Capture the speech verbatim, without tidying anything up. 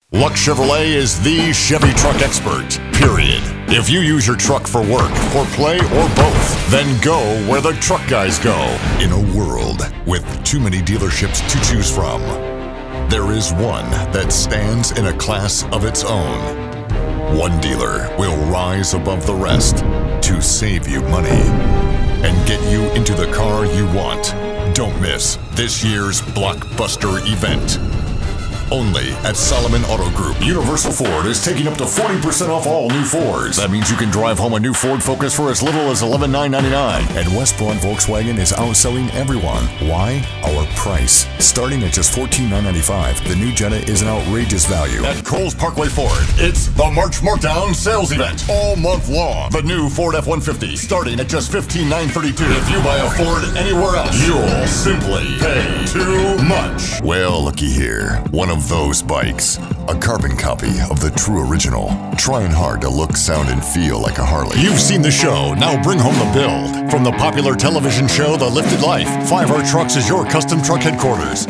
Luck Chevrolet is the Chevy truck expert, period. If you use your truck for work, for play, or both, then go where the truck guys go. In a world with too many dealerships to choose from, there is one that stands in a class of its own. One dealer will rise above the rest to save you money and get you into the car you want. Don't miss this year's blockbuster event. Only at Solomon Auto Group. Universal Ford is taking up to forty percent off all new Fords. That means you can drive home a new Ford Focus for as little as eleven thousand nine hundred ninety-nine dollars. And West Braun Volkswagen is outselling everyone. Why? Our price. Starting at just fourteen thousand nine hundred ninety-five dollars, the new Jetta is an outrageous value. At Coles Parkway Ford, it's the March Markdown sales event all month long. The new Ford F one fifty starting at just fifteen thousand nine hundred thirty-two dollars. If you buy a Ford anywhere else, you'll simply pay too much. Well, looky here. One of those bikes, a carbon copy of the true original, trying hard to look, sound, and feel like a Harley. You've seen the show, now bring home the build. From the popular television show The Lifted Life, Five R Trucks is your custom truck headquarters.